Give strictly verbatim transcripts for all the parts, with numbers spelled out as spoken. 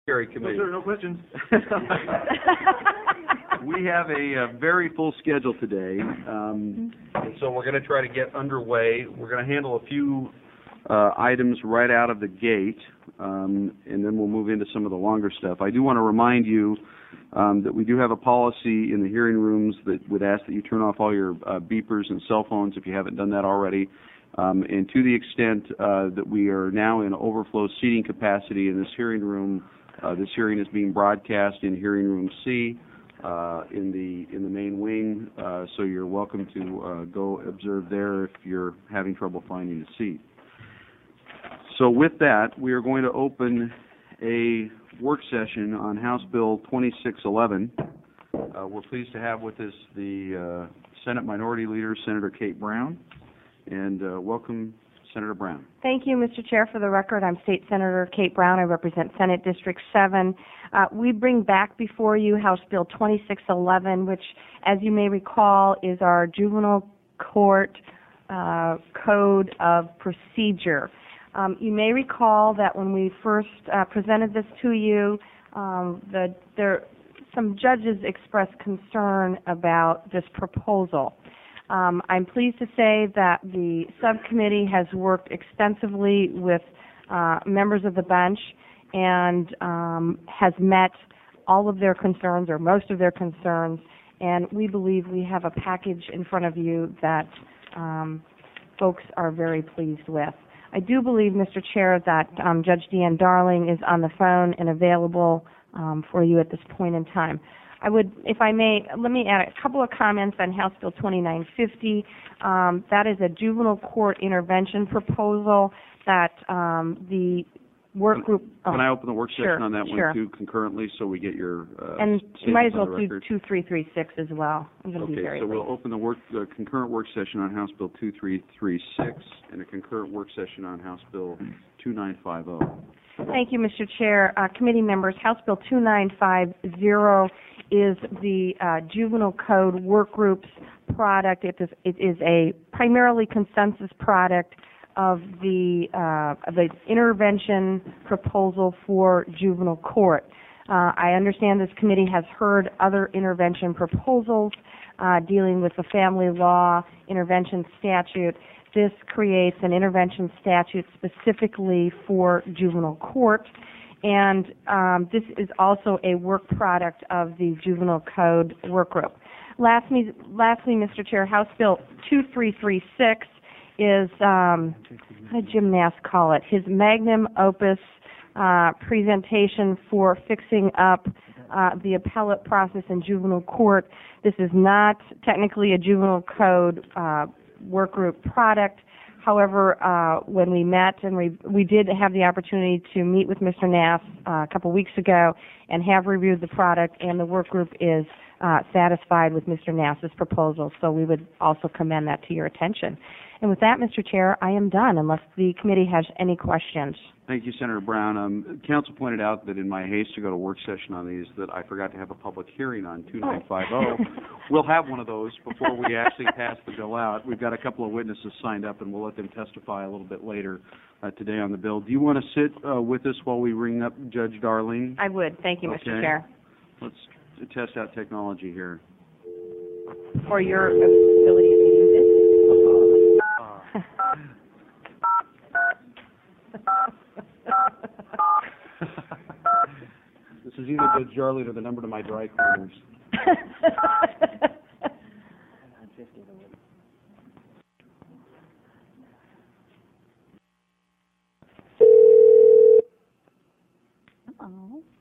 Committee. No, sir, no questions. We have a, uh very full schedule today, um, and so we're going to try to get underway. We're going to handle a few uh, items right out of the gate, um, and then we'll move into some of the longer stuff. I do want to remind you um, that we do have a policy in the hearing rooms that would ask that you turn off all your uh, beepers and cell phones if you haven't done that already. Um, and to the extent uh, that we are now in overflow seating capacity in this hearing room, uh, this hearing is being broadcast in hearing room C uh, in the in the main wing. Uh, so you're welcome to uh, go observe there if you're having trouble finding a seat. So with that, we are going to open a work session on House Bill twenty-six eleven. Uh, we're pleased to have with us the uh, Senate Minority Leader, Senator Kate Brown. And uh, welcome, Senator Brown. Thank you, Mister Chair. For the record, I'm State Senator Kate Brown. I represent Senate District seven. Uh, we bring back before you House Bill twenty-six eleven, which, as you may recall, is our Juvenile Court uh, Code of Procedure. Um, you may recall that when we first uh, presented this to you, um, the, there, some judges expressed concern about this proposal. Um, I'm pleased to say that the subcommittee has worked extensively with uh, members of the bench and um, has met all of their concerns, or most of their concerns, and we believe we have a package in front of you that um, folks are very pleased with. I do believe, Mister Chair, that um, Judge Deanne Darling is on the phone and available um, for you at this point in time. I would, if I may, let me add a couple of comments on House Bill twenty-nine fifty. Um, that is a juvenile court intervention proposal that um, the work group... Can, can oh, I open the work session sure, on that sure. one, too, concurrently, so we get your uh, And you might as well do record? two three three six as well. I'm going to Okay, be very so late. we'll open the work, uh, concurrent work session on House Bill two three three six and a concurrent work session on House Bill two nine five zero. Thank you, Mister Chair. Uh, committee members, House Bill two nine five zero is the uh, Juvenile Code Work Group's product. It is, it is a primarily consensus product of the, uh, of the intervention proposal for juvenile court. Uh, I understand this committee has heard other intervention proposals uh, dealing with the family law intervention statute. This creates an intervention statute specifically for juvenile court, and um, this is also a work product of the Juvenile Code Work Group. Lastly, lastly Mister Chair, House Bill two three three six is, um, how did Jim Nass call it, his magnum opus uh, presentation for fixing up uh, the appellate process in juvenile court. This is not technically a juvenile code uh, work group product. However, uh, when we met and we, we did have the opportunity to meet with Mister Nass uh, a couple weeks ago and have reviewed the product, and the work group is uh, satisfied with Mister Nass's proposal. So we would also commend that to your attention. And with that, Mister Chair, I am done unless the committee has any questions. Thank you, Senator Brown. Um, Council pointed out that in my haste to go to work session on these that I forgot to have a public hearing on two nine five zero. We'll have one of those before we actually pass the bill out. We've got a couple of witnesses signed up, and we'll let them testify a little bit later uh, today on the bill. Do you want to sit uh, with us while we ring up Judge Darling? I would. Thank you, Mister Okay. Chair. Let's test out technology here. For your ability to use it. This is either Judge Darling or the number to my dry cleaners. Uh-oh.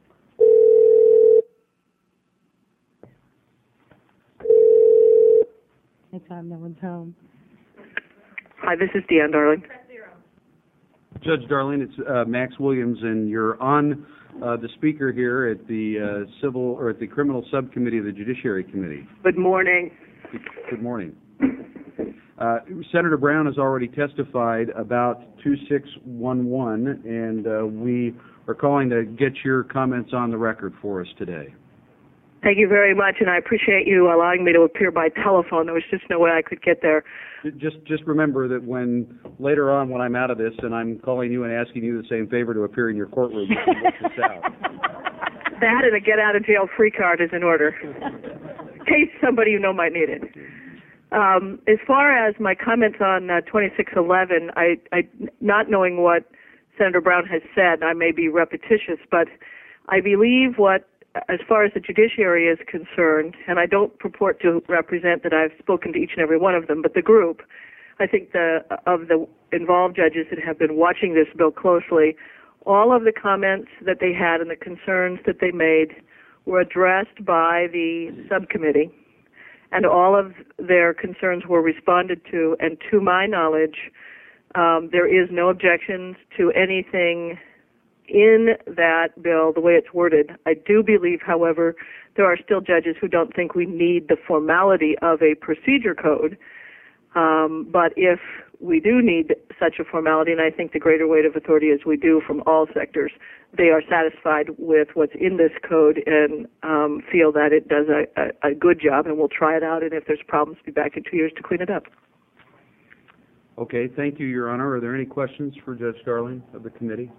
Anytime no one's home. Hi, this is Deanne Darling. Judge Darling, it's uh, Max Williams, and you're on uh, the speaker here at the uh, civil or at the criminal subcommittee of the Judiciary Committee. Good morning. Good morning. Uh, Senator Brown has already testified about two six one one, and uh, we are calling to get your comments on the record for us today. Thank you very much, and I appreciate you allowing me to appear by telephone. There was just no way I could get there. Just, just remember that when, later on when I'm out of this and I'm calling you and asking you the same favor to appear in your courtroom, you can look this out. That and a get-out-of-jail-free card is in order, in case somebody you know might need it. Um, as far as my comments on uh, twenty-six eleven, I, I, not knowing what Senator Brown has said, I may be repetitious, but I believe what, as far as the judiciary is concerned, and I don't purport to represent that I've spoken to each and every one of them, but the group, I think the of the involved judges that have been watching this bill closely, all of the comments that they had and the concerns that they made were addressed by the subcommittee, and all of their concerns were responded to, and to my knowledge, um, there is no objections to anything in that bill, the way it's worded. I do believe, however, there are still judges who don't think we need the formality of a procedure code. Um, but if we do need such a formality, and I think the greater weight of authority is we do from all sectors, they are satisfied with what's in this code and um, feel that it does a, a, a good job, and we'll try it out, and if there's problems, be back in two years to clean it up. Okay, thank you, Your Honor. Are there any questions for Judge Starling of the committee?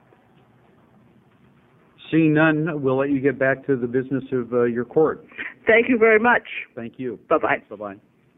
Seeing none, we'll let you get back to the business of uh, your court. Thank you very much. Thank you. Bye-bye. Bye-bye.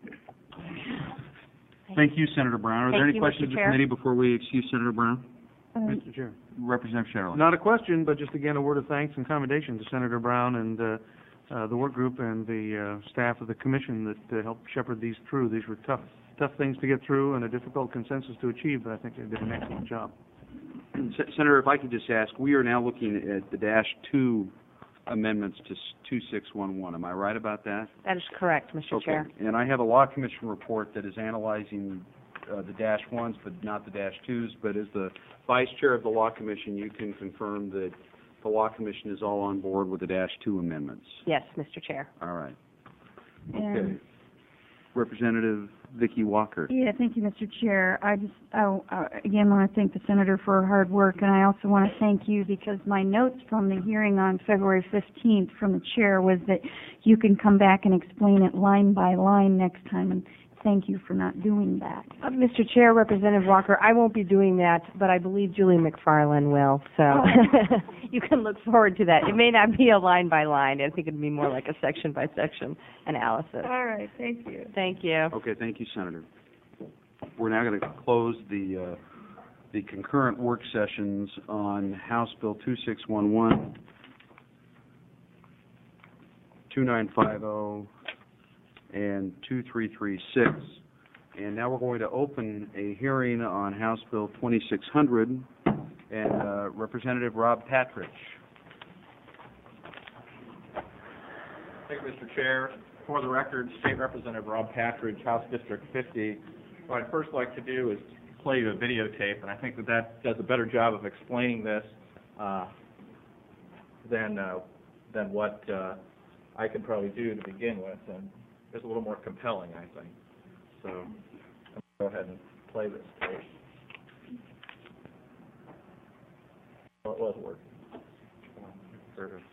Thank you, Senator Brown. Are Thank there any you, questions Mister of the Chair. committee before we excuse Senator Brown? Mister Chair. Representative Sherrill. Not a question, but just again a word of thanks and commendation to Senator Brown and uh, uh, the work group and the uh, staff of the commission that uh, helped shepherd these through. These were tough, tough things to get through and a difficult consensus to achieve, but I think they did an excellent job. Senator, if I could just ask, we are now looking at the dash two amendments to two six one one. Am I right about that? That is correct, Mister Okay. Chair. And I have a law commission report that is analyzing uh, the dash ones, but not the dash twos. But as the vice chair of the law commission, you can confirm that the law commission is all on board with the dash two amendments. Yes, Mister Chair. All right. And- Okay. Representative Vicki Walker. Yeah, thank you, Mister Chair. I just, I, uh, again, want to thank the senator for her hard work, and I also want to thank you because my notes from the hearing on February fifteenth from the chair was that you can come back and explain it line by line next time, and thank you for not doing that. Uh, Mister Chair, Representative Walker, I won't be doing that, but I believe Julie McFarland will, so you can look forward to that. It may not be a line by line. I think it would be more like a section by section analysis. All right, thank you. Thank you. Okay, thank you, Senator. We're now going to close the uh, the concurrent work sessions on House Bill two six one one, two nine five zero, and two three three six. And now we're going to open a hearing on House Bill twenty-six hundred, and uh, Representative Rob Patridge. Thank you, Mister Chair. For the record, State Representative Rob Patridge, House District fifty. What I'd first like to do is play you a videotape, and I think that that does a better job of explaining this uh, than uh, than what uh, I could probably do to begin with, and it's a little more compelling, I think. So I'm going to go ahead and play this tape. Well, it was working. Sort of.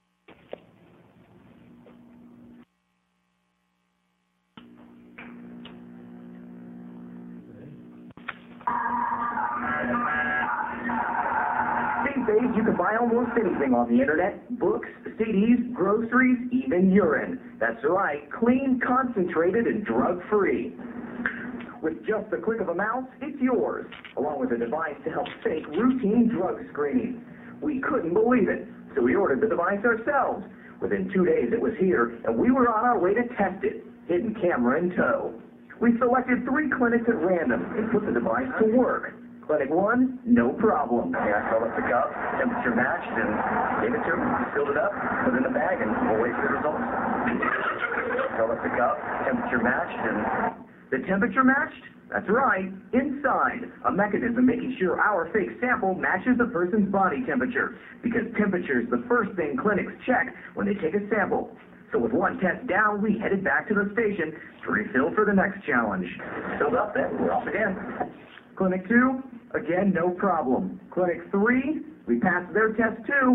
These days, you can buy almost anything on the internet. Books, C Ds, groceries, even urine. That's right, clean, concentrated, and drug-free. With just the click of a mouse, it's yours, along with a device to help fake routine drug screening. We couldn't believe it, so we ordered the device ourselves. Within two days, it was here, and we were on our way to test it, hidden camera in tow. We selected three clinics at random and put the device to work. Clinic one, no problem. Yeah, fill up the cup, temperature matched, and gave it to him. Filled it up, put it in a bag, and we'll wait for the results. Fill up the cup, temperature matched, and the temperature matched? That's right, inside. A mechanism making sure our fake sample matches the person's body temperature, because temperature is the first thing clinics check when they take a sample. So with one test down, we headed back to the station to refill for the next challenge. Filled up, then we're off again. Clinic two, again, no problem. Clinic three, we passed their test too.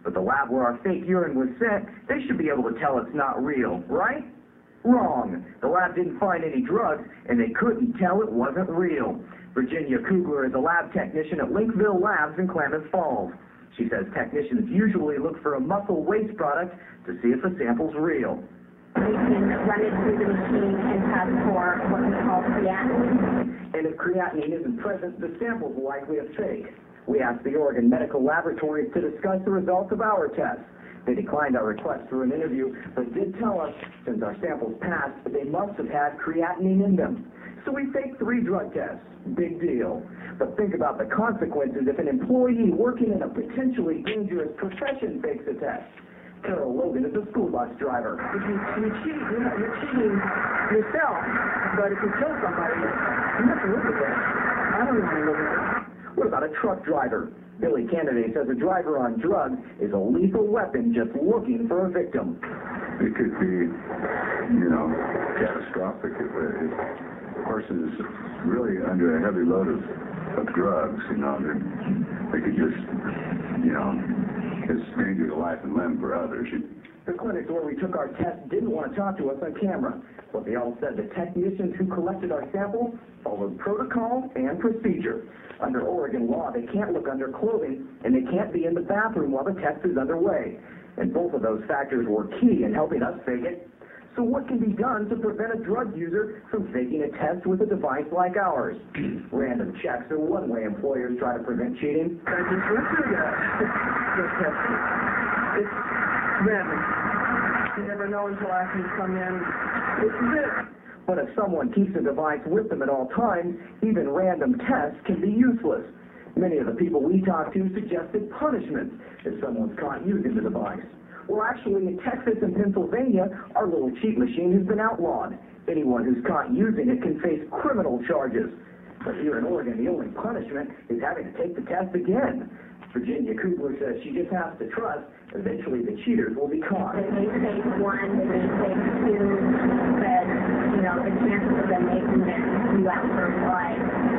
But the lab where our fake urine was sent, they should be able to tell it's not real, right? Wrong. The lab didn't find any drugs, and they couldn't tell it wasn't real. Virginia Kugler is a lab technician at Linkville Labs in Klamath Falls. She says technicians usually look for a muscle waste product to see if a sample's real. We can run it through the machine and test for what we call creatinine. And if creatinine isn't present, the sample's likely a fake. We asked the Oregon Medical Laboratories to discuss the results of our test. They declined our request for an interview, but did tell us, since our samples passed, that they must have had creatinine in them. So we faked three drug tests. Big deal. But think about the consequences if an employee working in a potentially dangerous profession fakes a test. Carol Logan is a school bus driver. If you, you cheat, you're, not, you're cheating yourself. But if you kill somebody, you have to look at that. I don't want to look at that. What about a truck driver? Billy Kennedy says a driver on drugs is a lethal weapon just looking for a victim. It could be, you know, catastrophic if a, if a person is really under a heavy load of, of drugs, you know, they could just, you know, it's danger to life and limb for others. The clinics where we took our test didn't want to talk to us on camera, but they all said the technicians who collected our sample followed protocol and procedure. Under Oregon law, they can't look under clothing, and they can't be in the bathroom while the test is underway. And both of those factors were key in helping us fake it. So what can be done to prevent a drug user from faking a test with a device like ours? Random checks are one way employers try to prevent cheating. I just went through that. Just testing. It's random. You never know until after you come in. This is it. But if someone keeps a device with them at all times, even random tests can be useless. Many of the people we talked to suggested punishments if someone's caught using the device. Well, actually, in Texas and Pennsylvania, our little cheat machine has been outlawed. Anyone who's caught using it can face criminal charges. But here in Oregon, the only punishment is having to take the test again. Virginia Kugler says she just has to trust eventually the cheaters will be caught. They may take one, they may take two, but, you know, the chances of them making it you out for life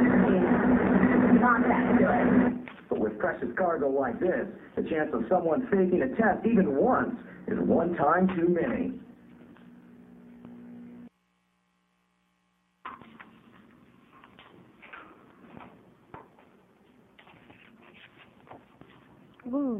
is not that good. But with precious cargo like this, the chance of someone faking a test even once is one time too many. Woo.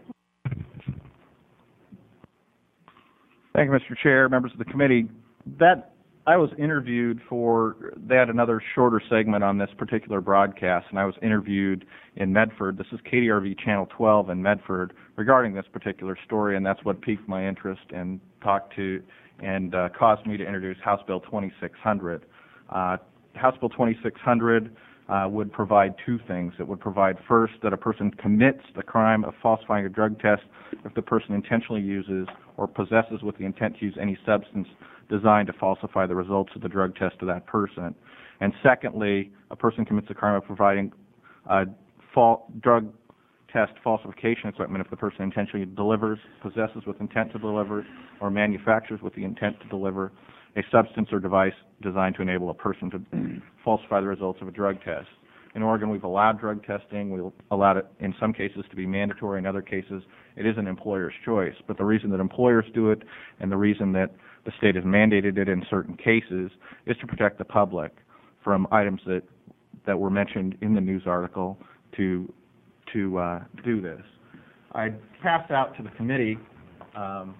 Thank you, Mister Chair, members of the committee. That I was interviewed for, they had another shorter segment on this particular broadcast, and I was interviewed in Medford. This is K D R V Channel twelve in Medford regarding this particular story, and that's what piqued my interest and talked to and uh, caused me to introduce House Bill twenty-six hundred. Uh, House Bill twenty-six hundred uh, would provide two things. It would provide, first, that a person commits the crime of falsifying a drug test if the person intentionally uses or possesses with the intent to use any substance designed to falsify the results of the drug test to that person. And secondly, a person commits the crime of providing uh, fal- drug test falsification equipment if the person intentionally delivers, possesses with intent to deliver, or manufactures with the intent to deliver a substance or device designed to enable a person to falsify the results of a drug test. In Oregon, we've allowed drug testing. We've allowed it in some cases to be mandatory. In other cases, it is an employer's choice. But the reason that employers do it and the reason that the state has mandated it in certain cases is to protect the public from items that, that were mentioned in the news article to, to uh, do this. I passed out to the committee um,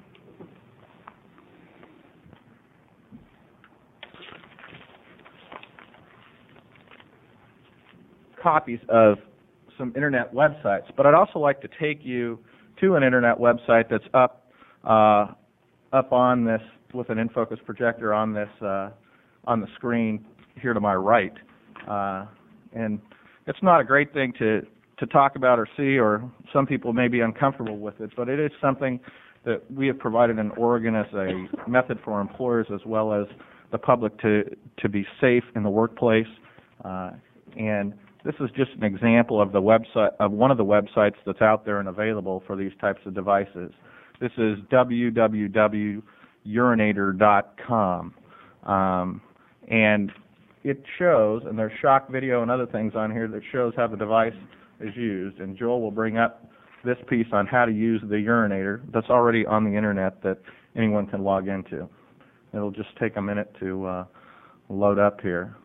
copies of some internet websites, but I'd also like to take you to an internet website that's up uh, up on this with an in-focus projector on this uh, on the screen here to my right, uh, and it's not a great thing to to talk about or see, or some people may be uncomfortable with it, but it is something that we have provided in Oregon as a method for employers as well as the public to to be safe in the workplace, uh, and this is just an example of the website of one of the websites that's out there and available for these types of devices. This is w w w dot urinator dot com, um, and it shows, and there's shock video and other things on here that shows how the device is used. And Joel will bring up this piece on how to use the urinator that's already on the internet that anyone can log into. It'll just take a minute to uh, load up here.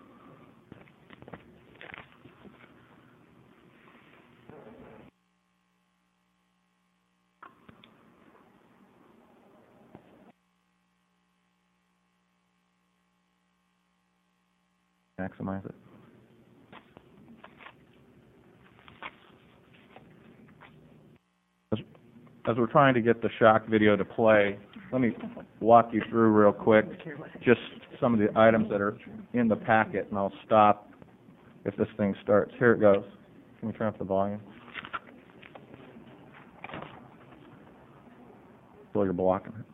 Maximize it. As, as we're trying to get the shock video to play, let me walk you through real quick just some of the items that are in the packet, and I'll stop if this thing starts. Here it goes. Can we turn up the volume? So you're blocking it.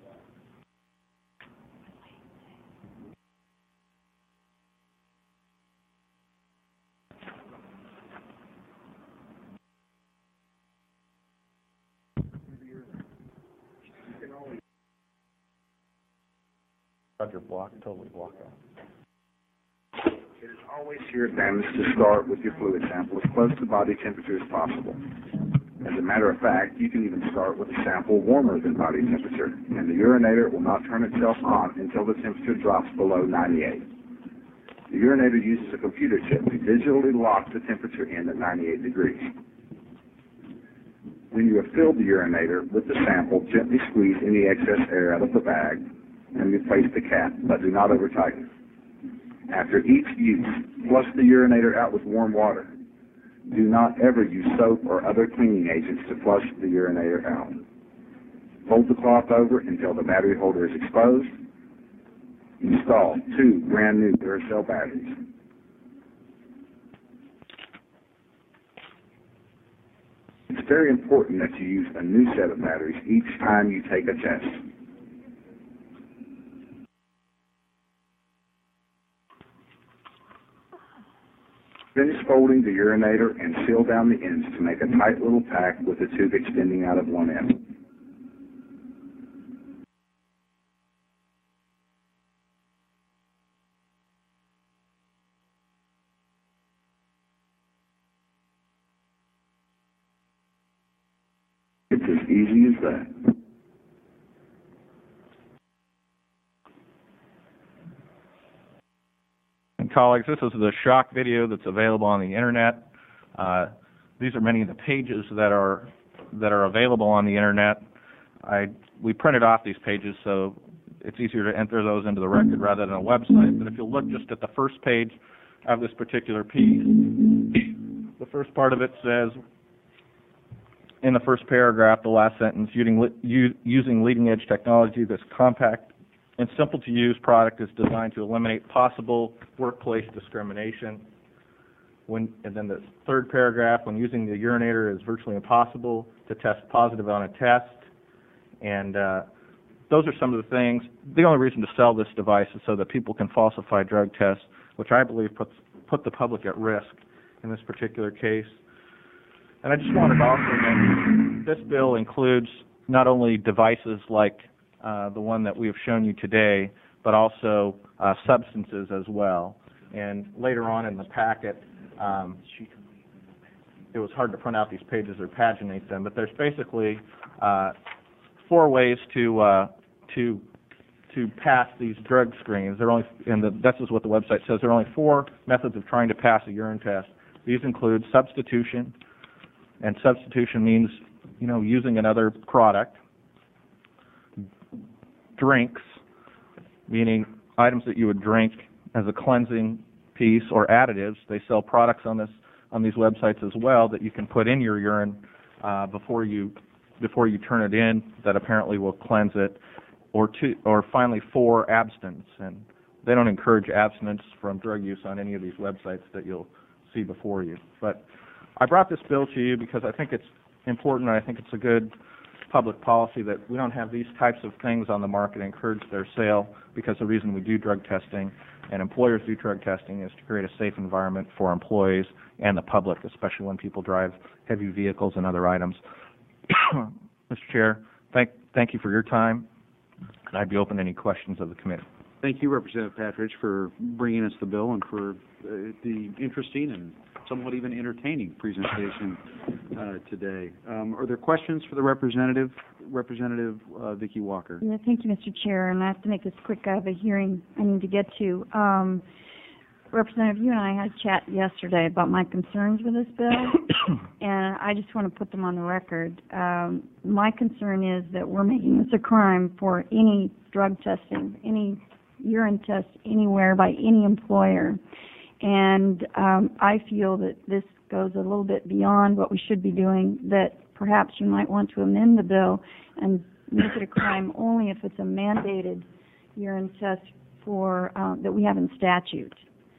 Roger, block, totally block out. It is always to your advantage to start with your fluid sample as close to body temperature as possible. As a matter of fact, you can even start with a sample warmer than body temperature, and the urinator will not turn itself on until the temperature drops below ninety-eight. The urinator uses a computer chip to digitally lock the temperature in at ninety-eight degrees. When you have filled the urinator with the sample, gently squeeze any excess air out of the bag and replace the cap, but do not over-tighten. After each use, flush the urinator out with warm water. Do not ever use soap or other cleaning agents to flush the urinator out. Fold the cloth over until the battery holder is exposed. Install two brand new Duracell batteries. It's very important that you use a new set of batteries each time you take a test. Finish folding the urinator and seal down the ends to make a tight little pack with the tube extending out of one end. It's as easy as that. Colleagues, this is the shock video that's available on the internet. Uh, these are many of the pages that are that are available on the internet. I we printed off these pages so it's easier to enter those into the record rather than a website. But if you look just at the first page of this particular piece, the first part of it says, in the first paragraph, the last sentence, using, using leading-edge technology, this compact and simple-to-use product is designed to eliminate possible workplace discrimination. When, and then the third paragraph, when using the urinator, it is virtually impossible to test positive on a test. And uh, those are some of the things. The only reason to sell this device is so that people can falsify drug tests, which I believe puts put the public at risk in this particular case. And I just wanted to also mention this bill includes not only devices like Uh, the one that we have shown you today, but also uh, substances as well. And later on in the packet, um, it was hard to print out these pages or paginate them, but there's basically uh, four ways to uh, to to pass these drug screens. There are only, and the, this is what the website says. There are only four methods of trying to pass a urine test. These include substitution, and substitution means, you know, using another product. Drinks, meaning items that you would drink as a cleansing piece, or additives. They sell products on this on these websites as well that you can put in your urine uh, before you before you turn it in, that apparently will cleanse it. Or two, or finally, four, abstinence, and they don't encourage abstinence from drug use on any of these websites that you'll see before you. But I brought this bill to you because I think it's important, and I think it's a good public policy that we don't have these types of things on the market and encourage their sale, because the reason we do drug testing and employers do drug testing is to create a safe environment for employees and the public, especially when people drive heavy vehicles and other items. Mister Chair, thank, thank you for your time, and I'd be open to any questions of the committee. Thank you, Representative Patridge, for bringing us the bill and for uh, the interesting and somewhat even entertaining presentation uh, today. Um, Are there questions for the representative, Representative uh, Vicki Walker? Yeah, thank you, Mister Chair, and I have to make this quick. I have a hearing I need to get to. Um, Representative, you and I had a chat yesterday about my concerns with this bill, and I just want to put them on the record. Um, my concern is that we're making this a crime for any drug testing, any urine test anywhere by any employer. And um, I feel that this goes a little bit beyond what we should be doing, that perhaps you might want to amend the bill and make it a crime only if it's a mandated urine test for um, that we have in statute.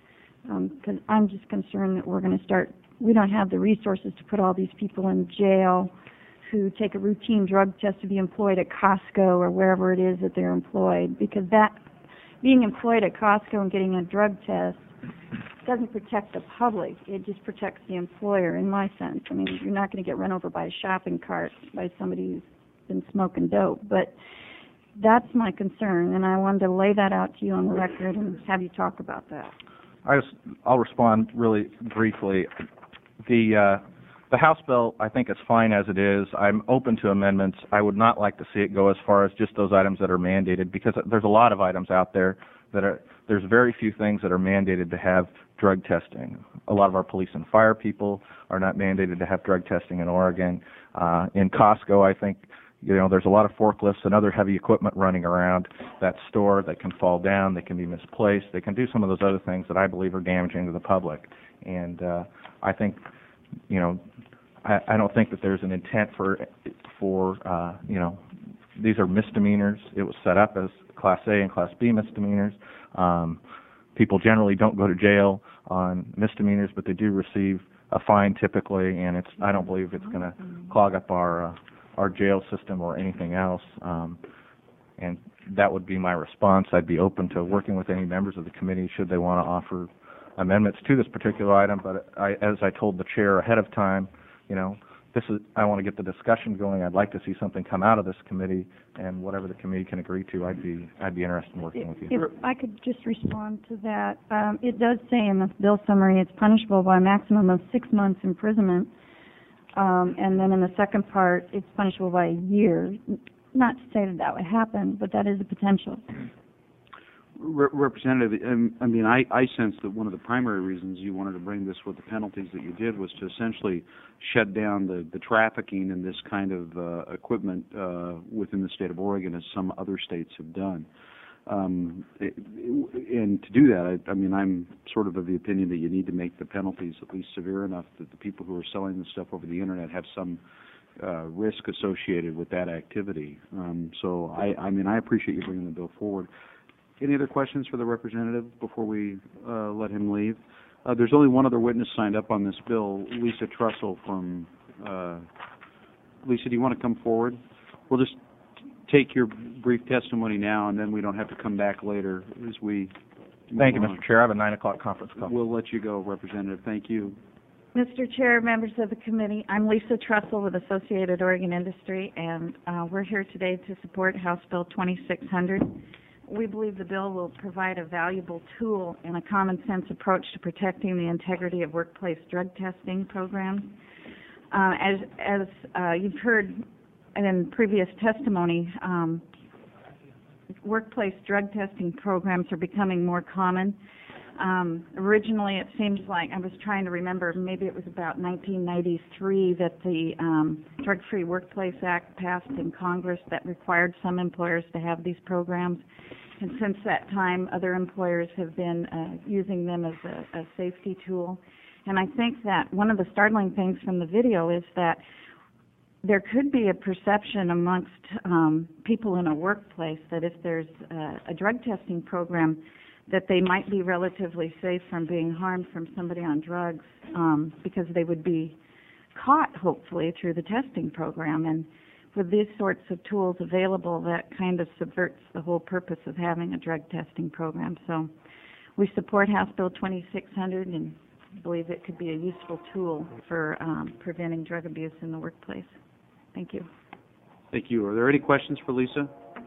Because um, I'm just concerned that we're going to start, we don't have the resources to put all these people in jail who take a routine drug test to be employed at Costco or wherever it is that they're employed, because that, being employed at Costco and getting a drug test doesn't protect the public, it just protects the employer in my sense. I mean, you're not going to get run over by a shopping cart by somebody who's been smoking dope, but that's my concern, and I wanted to lay that out to you on the record and have you talk about that. I just, I'll respond really briefly. The uh, the House bill, I think, is fine as it is. I'm open to amendments. I would not like to see it go as far as just those items that are mandated, because there's a lot of items out there that are, there's very few things that are mandated to have drug testing. A lot of our police and fire people are not mandated to have drug testing in Oregon. Uh, in Costco, I think, you know, there's a lot of forklifts and other heavy equipment running around that store that can fall down, they can be misplaced, they can do some of those other things that I believe are damaging to the public. And uh, I think, you know, I, I don't think that there's an intent for, for uh, you know, these are misdemeanors. It was set up as Class A and Class B misdemeanors. Um, people generally don't go to jail on misdemeanors, but they do receive a fine typically, and it's, I don't believe it's going to clog up our uh, our jail system or anything else, um, and that would be my response. I'd be open to working with any members of the committee should they want to offer amendments to this particular item, but I, as I told the chair ahead of time, you know, this is, I want to get the discussion going. I'd like to see something come out of this committee, and whatever the committee can agree to, I'd be I'd be interested in working with you. If I could just respond to that, um, it does say in the bill summary it's punishable by a maximum of six months imprisonment. Um, and then in the second part, it's punishable by a year. Not to say that that would happen, but that is a potential. Re- Representative, um, I mean, I, I sense that one of the primary reasons you wanted to bring this with the penalties that you did was to essentially shut down the, the trafficking in this kind of uh, equipment uh, within the state of Oregon, as some other states have done. Um, it, it, and to do that, I, I mean, I'm sort of of the opinion that you need to make the penalties at least severe enough that the people who are selling this stuff over the Internet have some uh, risk associated with that activity. Um, so, I, I mean, I appreciate you bringing the bill forward. Any other questions for the representative before we uh, let him leave? Uh, there's only one other witness signed up on this bill, Lisa Trussell from, uh, Lisa, do you want to come forward? We'll just take your brief testimony now, and then we don't have to come back later as we Thank you, Mister Chair. I have a nine o'clock conference call. We'll let you go, Representative. Thank you. Mister Chair, members of the committee, I'm Lisa Trussell with Associated Oregon Industry, and uh, we're here today to support House Bill twenty-six hundred. We believe the bill will provide a valuable tool and a common-sense approach to protecting the integrity of workplace drug testing programs. Uh, as as uh, you've heard in previous testimony, um, workplace drug testing programs are becoming more common. Um, originally, it seems like, I was trying to remember, maybe it was about nineteen ninety-three that the um, Drug-Free Workplace Act passed in Congress that required some employers to have these programs. And since that time, other employers have been uh, using them as a, a safety tool. And I think that one of the startling things from the video is that there could be a perception amongst um, people in a workplace that if there's a, a drug testing program, that they might be relatively safe from being harmed from somebody on drugs um, because they would be caught, hopefully, through the testing program. And with these sorts of tools available, that kind of subverts the whole purpose of having a drug testing program. So we support House Bill twenty-six hundred and believe it could be a useful tool for um, preventing drug abuse in the workplace. Thank you. Thank you. Are there any questions for Lisa?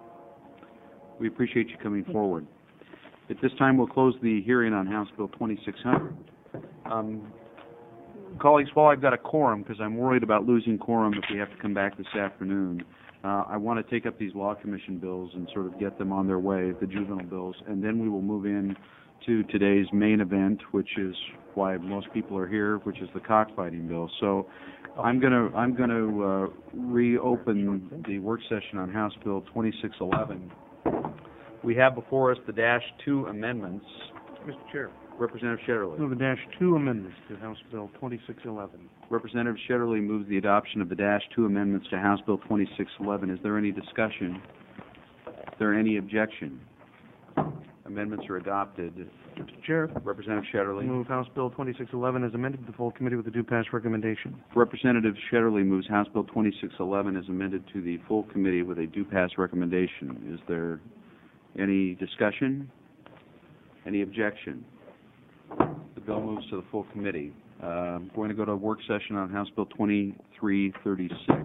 We appreciate you coming forward. At this time, we'll close the hearing on House Bill twenty-six hundred. Um, colleagues, while I've got a quorum, because I'm worried about losing quorum if we have to come back this afternoon, uh, I want to take up these law commission bills and sort of get them on their way, the juvenile bills, and then we will move in to today's main event, which is why most people are here, which is the cockfighting bill. So I'm going to I'm going to uh, reopen the work session on House Bill twenty-six eleven. We have before us the dash two amendments. Mister Chair. Representative Shetterly. Move the dash two amendments to House Bill twenty-six eleven. Representative Shetterly moves the adoption of the dash two amendments to House Bill twenty-six eleven. Is there any discussion? Is there any objection? Amendments are adopted. Mister Chair. Representative Shetterly. Move House Bill twenty-six eleven as amended to the full committee with a due pass recommendation. Representative Shetterly moves House Bill twenty-six eleven as amended to the full committee with a due pass recommendation. Is there any discussion? Any objection? The bill moves to the full committee. Uh, I'm going to go to work session on House Bill twenty-three thirty-six.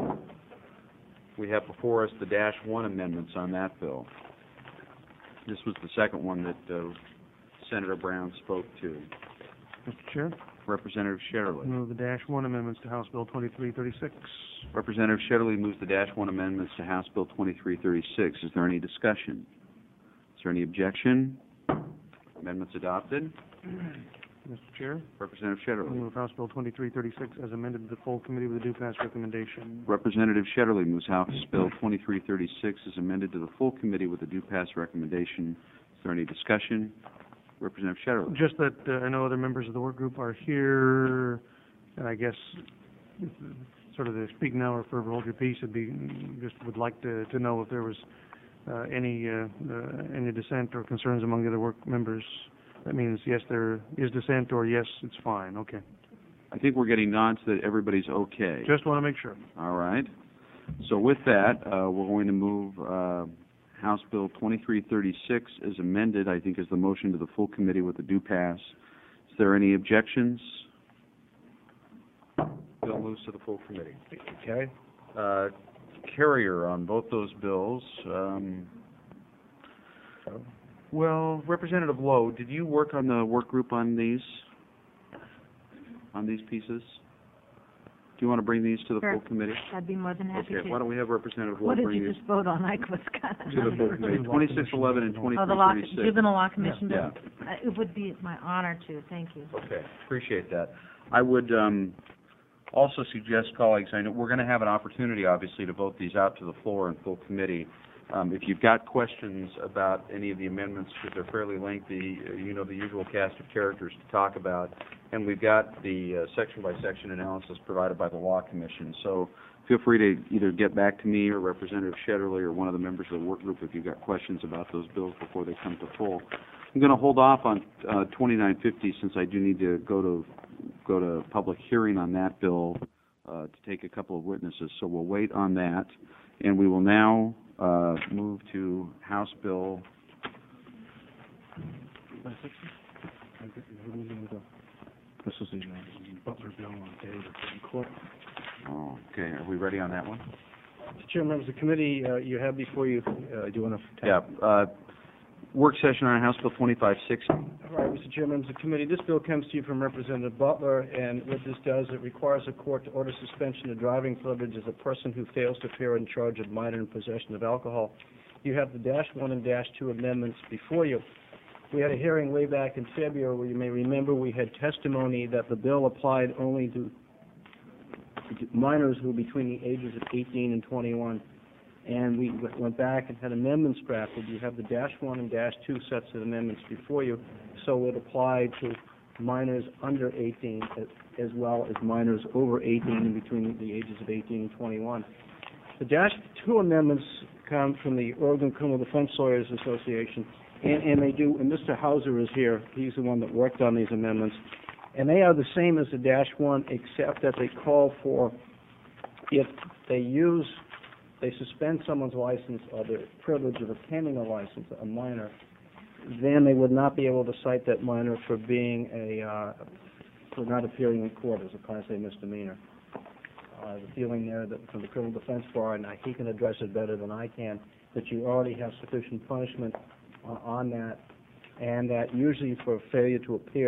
We have before us the dash one amendments on that bill. This was the second one that uh, Senator Brown spoke to. Mister Chair. Representative Shetterly. Move the dash one amendments to House Bill twenty-three thirty-six. Representative Shetterly moves the dash one amendments to House Bill twenty-three thirty-six. Is there any discussion? Is there any objection? Amendments adopted. Mister Chair. Representative Shetterly. Move House Bill twenty-three thirty-six as amended to the full committee with a due pass recommendation. Representative Shetterly moves House Bill twenty-three thirty-six as amended to the full committee with a due pass recommendation. Is there any discussion? Representative Shetterly. Just that uh, I know other members of the work group are here, and I guess sort of the speak now or forever hold your peace. Would be just would like to to know if there was uh, any uh, uh, any dissent or concerns among the other work members. That means yes, there is dissent, or yes, it's fine. Okay. I think we're getting nods that everybody's okay. Just want to make sure. All right. So with that, uh, we're going to move uh, House Bill twenty-three thirty-six as amended, I think, is the motion to the full committee with a due pass. Is there any objections? Bill moves to the full committee. Okay. Uh, carrier on both those bills. Um, well, Representative Lowe, did you work on the work group on these, on these pieces? Do you want to bring these to the Sure. full committee? I'd be more than happy Okay, to. why don't we have Representative Lowe What did bring you these just vote on? I was kind of... to the full committee, twenty-six eleven and Oh, twenty-three the law, thirty-six. juvenile law commission Yeah. bill? Uh, It would be my honor to, thank you. Okay, appreciate that. I would um, also suggest, colleagues, I know we're going to have an opportunity, obviously, to vote these out to the floor in full committee. Um, if you've got questions about any of the amendments, because they're fairly lengthy, uh, you know the usual cast of characters to talk about, and we've got the uh, section-by-section analysis provided by the Law Commission. So feel free to either get back to me or Representative Shetterly or one of the members of the work group if you've got questions about those bills before they come to full. I'm going to hold off on uh, twenty-nine fifty since I do need to go to go to public hearing on that bill uh, to take a couple of witnesses. So we'll wait on that, and we will now uh, move to House Bill. This is the Butler bill on day of court. Oh, okay. Are we ready on that one? Mister Chair, members of the committee, uh, you have before you, uh, do you want to? Yeah. Uh, work session on House Bill twenty-five sixty. All right, Mister Chair, members of the committee, this bill comes to you from Representative Butler, and what this does, it requires a court to order suspension of driving privilege as a person who fails to appear in charge of minor in possession of alcohol. You have the dash one and dash two amendments before you. We had a hearing way back in February where you may remember we had testimony that the bill applied only to minors who were between the ages of eighteen and twenty-one. And we went back and had amendments drafted. You have the dash one and dash two sets of amendments before you, so it applied to minors under eighteen as well as minors over eighteen and between the ages of eighteen and twenty-one. The dash two amendments come from the Oregon Criminal Defense Lawyers Association, and, and they do, and Mister Hauser is here. He's the one that worked on these amendments. And they are the same as the dash one, except that they call for, if they use, they suspend someone's license or the privilege of obtaining a license, a minor, then they would not be able to cite that minor for being a, uh, for not appearing in court as a Class A misdemeanor. Uh, the feeling there that from the criminal defense bar, and he can address it better than I can, that you already have sufficient punishment uh, on that, and that usually for failure to appear,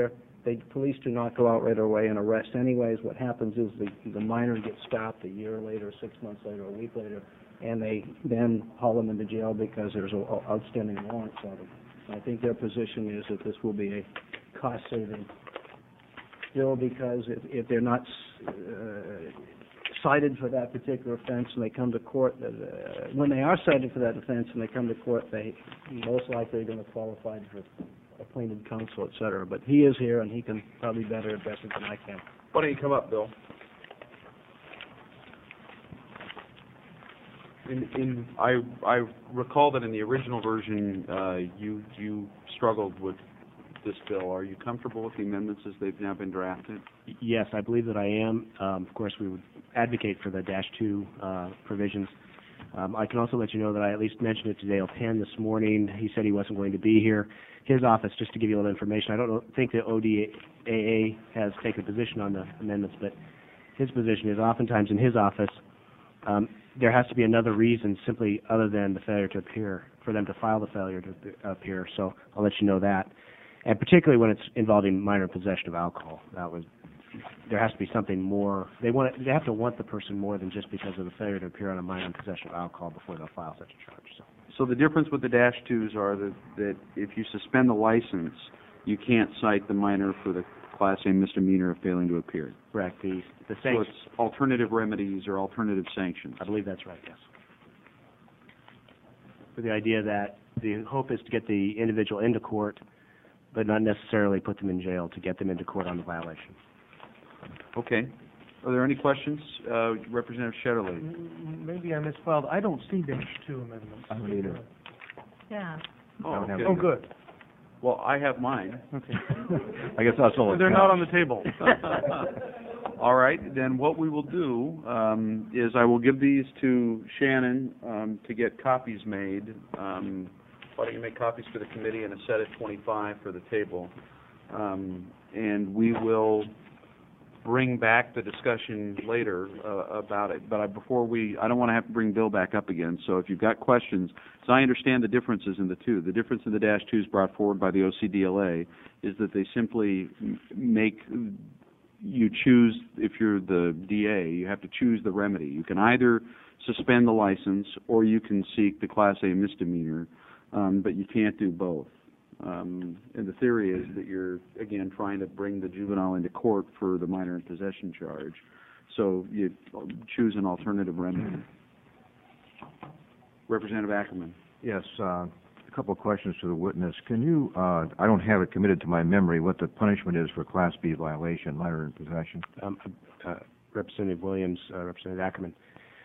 they, police do not go out right away and arrest anyways. What happens is the, the minor gets stopped a year later, six months later, a week later, and they then haul them into jail because there's a, a outstanding warrants on them. I think their position is that this will be a cost-saving bill because if, if they're not uh, cited for that particular offense and they come to court, uh, when they are cited for that offense and they come to court, they most likely are going to qualify for appointed counsel, et cetera. But he is here, and he can probably better address it than I can. Why don't you come up, Bill? In, in, I, I recall that in the original version, uh, you, you struggled with this bill. Are you comfortable with the amendments as they've now been drafted? Yes, I believe that I am. Um, of course, we would advocate for the dash two uh, provisions. Um, I can also let you know that I at least mentioned it to Dale Penn this morning. He said he wasn't going to be here. His office, just to give you a little information, I don't know, think the O D A A has taken a position on the amendments, but his position is oftentimes in his office, um, there has to be another reason simply other than the failure to appear, for them to file the failure to appear. So I'll let you know that. And particularly when it's involving minor possession of alcohol, that was, there has to be something more. They want it, they have to want the person more than just because of the failure to appear on a minor possession of alcohol before they'll file such a charge. So, so the difference with the dash twos are that, that if you suspend the license, you can't cite the minor for the Class A misdemeanor of failing to appear. Correct. The the so it's alternative remedies or alternative sanctions. I believe that's right. Yes. With the idea that the hope is to get the individual into court, but not necessarily put them in jail, to get them into court on the violation. Okay. Are there any questions? Uh, Representative Shetterly. Maybe I misfiled. I don't see dash two amendments. I don't either. Yeah. Oh, okay. Oh, good. Well, I have mine. Okay. I guess that's all. They're not on the table. All right. Then what we will do um, is I will give these to Shannon um, to get copies made. Um, why don't you make copies for the committee and a set of twenty-five for the table. Um, and we will bring back the discussion later uh, about it. But I, before we, I don't want to have to bring Bill back up again. So if you've got questions, so I understand the differences in the two. The difference in the dash twos brought forward by the O C D L A is that they simply make you choose, if you're the D A, you have to choose the remedy. You can either suspend the license or you can seek the Class A misdemeanor, um, but you can't do both. Um, and the theory is that you're, again, trying to bring the juvenile into court for the minor in possession charge. So you choose an alternative remedy. Representative Ackerman. Yes, uh, a couple of questions to the witness. Can you, uh, I don't have it committed to my memory, what the punishment is for Class B violation, minor in possession? Um, uh, Representative Williams, uh, Representative Ackerman.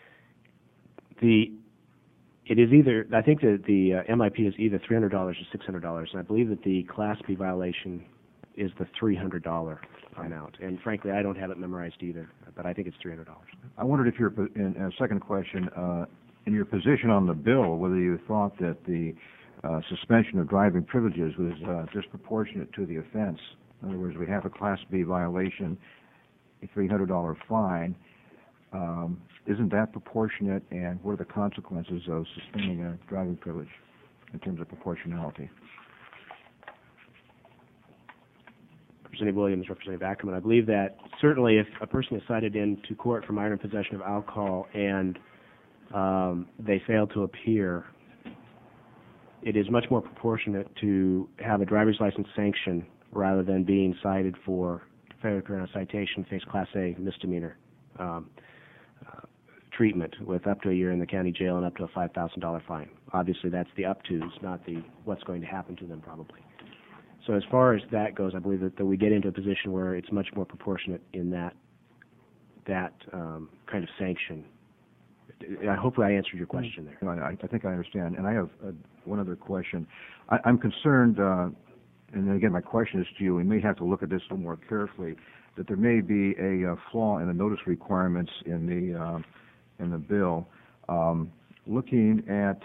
The It is either, I think that the uh, M I P is either three hundred dollars or six hundred dollars, and I believe that the Class B violation is the three hundred dollars amount. And frankly, I don't have it memorized either, but I think it's three hundred dollars. I wondered if you're, in a second question, uh, in your position on the bill, whether you thought that the uh, suspension of driving privileges was uh, disproportionate to the offense. In other words, we have a Class B violation, a three hundred dollars fine. Um, isn't that proportionate, and what are the consequences of suspending a driving privilege in terms of proportionality? Representative Williams, Representative Ackerman, I believe that certainly if a person is cited into court for minor possession of alcohol and um, they fail to appear, it is much more proportionate to have a driver's license sanction rather than being cited for failure to appear on a citation, face Class A misdemeanor. Um, Uh, treatment with up to a year in the county jail and up to a five thousand dollars fine. Obviously, that's the up-tos, not the what's going to happen to them probably. So as far as that goes, I believe that, that we get into a position where it's much more proportionate in that that um, kind of sanction. I hopefully I answered your question there. No, I, I think I understand. And I have uh, one other question. I, I'm concerned, uh, and then again, my question is to you, we may have to look at this a little more carefully, that there may be a uh, flaw in the notice requirements in the uh, in the bill. Um, looking at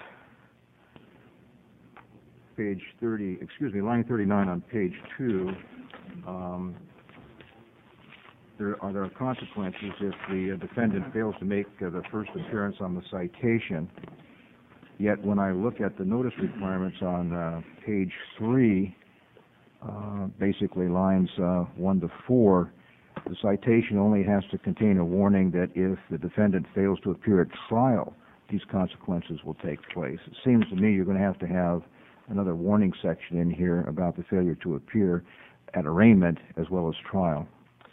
page thirty, excuse me, line thirty-nine on page two, um, there are there are consequences if the uh, defendant fails to make uh, the first appearance on the citation. Yet when I look at the notice requirements on uh, page three, uh, basically lines uh, one to four, the citation only has to contain a warning that if the defendant fails to appear at trial, these consequences will take place. It seems to me you're going to have to have another warning section in here about the failure to appear at arraignment as well as trial.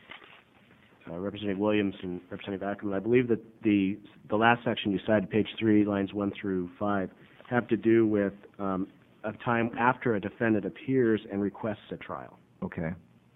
Uh, Representative Williams and Representative Ackerman, I believe that the the last section you cited, page three, lines one through five, have to do with um, a time after a defendant appears and requests a trial. Okay.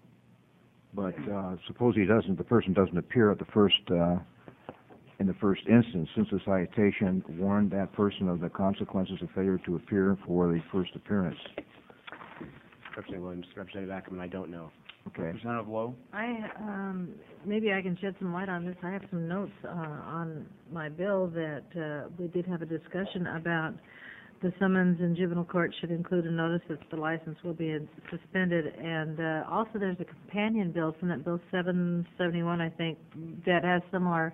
But uh, suppose he doesn't, the person doesn't appear at the first, uh, in the first instance, since the citation warned that person of the consequences of failure to appear for the first appearance. Representative Williams, Representative Ackerman, I don't know. Okay. Representative Lowe? I, um, maybe I can shed some light on this. I have some notes, uh, on my bill that, uh, we did have a discussion about the summons in juvenile court should include a notice that the license will be suspended. And, uh, also there's a companion bill, Senate Bill seven seventy-one, I think, that has similar,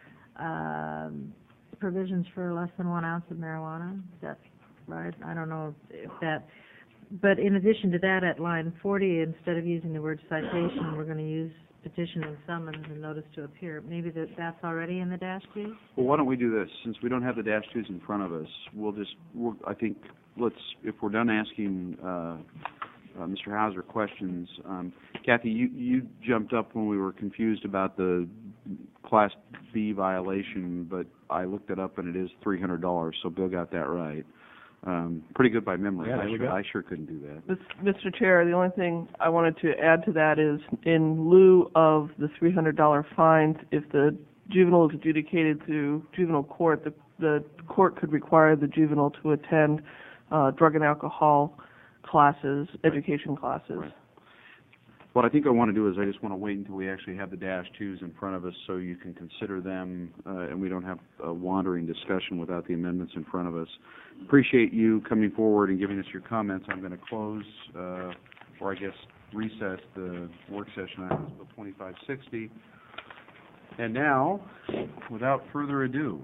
um, provisions for less than one ounce of marijuana. Is that right? I don't know if that... But in addition to that, at line forty, instead of using the word citation, we're going to use petition and summons and notice to appear. Maybe that that's already in the dash twos? Well, why don't we do this? Since we don't have the dash twos in front of us, we'll just, we'll, I think, let's, if we're done asking uh, uh, Mister Hauser questions, um, Kathy, you, you jumped up when we were confused about the Class B violation, but I looked it up and it is three hundred dollars, so Bill got that right. Um, pretty good by memory. Yeah, I, there we sure, go. I sure couldn't do that. Mis- Mister Chair, the only thing I wanted to add to that is, in lieu of the three hundred dollars fines, if the juvenile is adjudicated through juvenile court, the, the court could require the juvenile to attend uh, drug and alcohol classes, education classes. Right. What I think I want to do is I just want to wait until we actually have the dash twos in front of us so you can consider them uh, and we don't have a wandering discussion without the amendments in front of us. Appreciate you coming forward and giving us your comments. I'm going to close, uh, or I guess recess the work session on House Bill twenty-five sixty. And now, without further ado,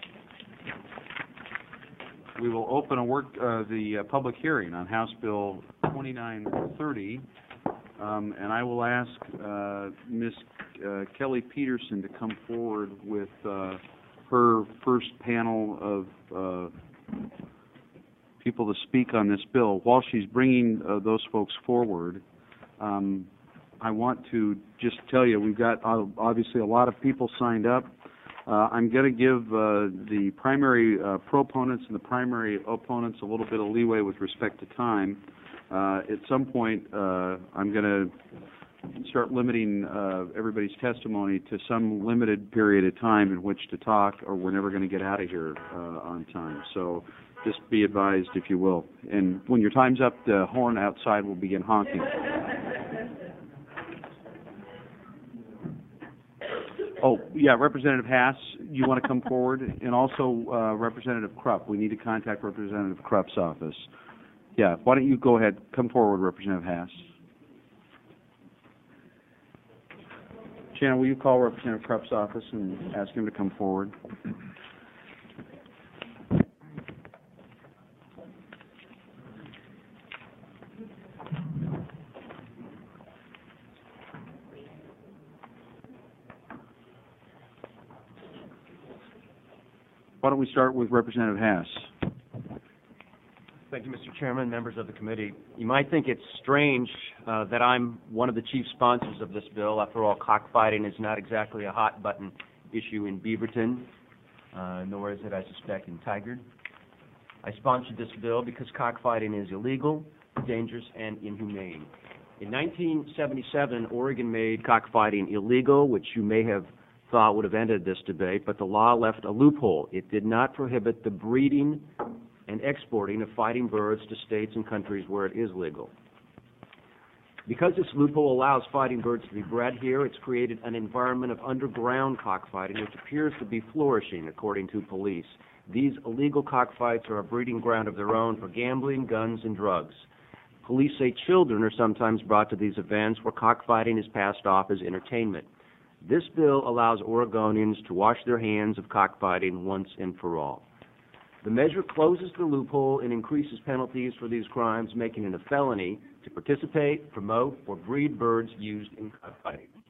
we will open a work, uh, the uh, public hearing on House Bill twenty-nine thirty. Um, and I will ask uh, Miz Uh, Kelly Peterson to come forward with uh, her first panel of uh, people to speak on this bill. While she's bringing uh, those folks forward, um, I want to just tell you we've got uh, obviously a lot of people signed up. Uh, I'm going to give uh, the primary uh, proponents and the primary opponents a little bit of leeway with respect to time. Uh, at some point, uh, I'm going to start limiting uh, everybody's testimony to some limited period of time in which to talk, or we're never going to get out of here uh, on time. So just be advised, if you will. And when your time's up, the horn outside will begin honking. Oh, yeah, Representative Haas, you want to come forward? And also uh, Representative Krupp. We need to contact Representative Krupp's office. Yeah, why don't you go ahead, come forward, Representative Haas. Shannon, will you call Representative Krupp's office and ask him to come forward? Why don't we start with Representative Haas? Thank you, Mister Chairman, members of the committee. You might think it's strange uh, that I'm one of the chief sponsors of this bill. After all, cockfighting is not exactly a hot-button issue in Beaverton, uh, nor is it, I suspect, in Tigard. I sponsored this bill because cockfighting is illegal, dangerous, and inhumane. In nineteen seventy-seven, Oregon made cockfighting illegal, which you may have thought would have ended this debate, but the law left a loophole. It did not prohibit the breeding and exporting of fighting birds to states and countries where it is legal. Because this loophole allows fighting birds to be bred here, it's created an environment of underground cockfighting which appears to be flourishing, according to police. These illegal cockfights are a breeding ground of their own for gambling, guns, and drugs. Police say children are sometimes brought to these events where cockfighting is passed off as entertainment. This bill allows Oregonians to wash their hands of cockfighting once and for all. The measure closes the loophole and increases penalties for these crimes, making it a felony to participate, promote, or breed birds used in cockfighting.